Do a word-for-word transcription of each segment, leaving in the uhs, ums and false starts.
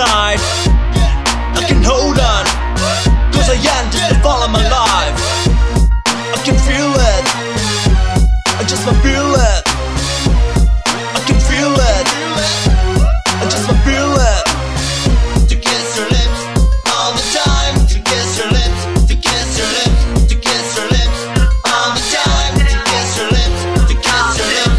life. I can hold on, cause I am just a fall of my life. I can feel it, I just wanna feel it. I can feel it, I just wanna feel it. To kiss your lips all the time. To kiss your lips, to kiss your lips, to kiss your lips all the time. To kiss your lips, to kiss your lips.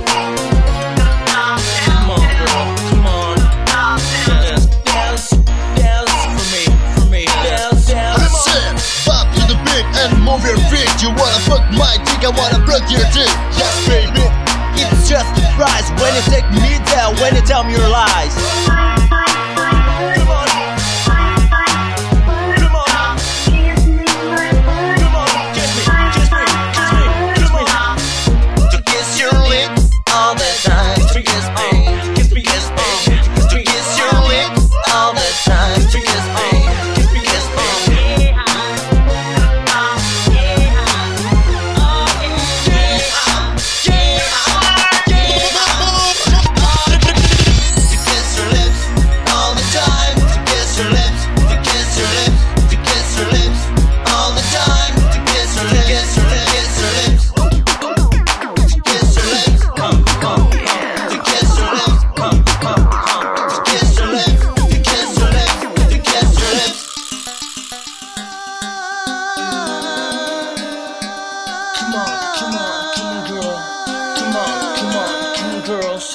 Come on, girl, come on. Dance, dance, dance for me, for me. Dance, dance. Listen, pop to the beat and move your feet. You wanna fuck my dick, I wanna break your dick. Yes, baby. It's just the price when you take me down, when you tell me your lies. Come on, come on, come on, kiss me, kiss me, kiss me, kiss me. To kiss your lips all the time. To kiss me, kiss me, kiss me. To kiss your lips all the time. To kiss me, kiss me, kiss me. Come on, come on, come on, girl. Come on, come on, come on, girls.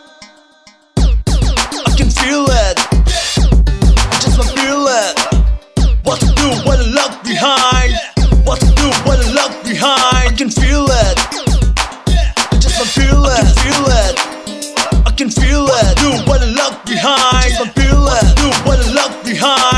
I can feel it. I just wanna feel it. What to do when I look behind? What to do when I look behind? I can feel it. I just wanna feel it. I can feel it. I can feel it. Do when I look behind. I just wanna feel it. Do when I look behind.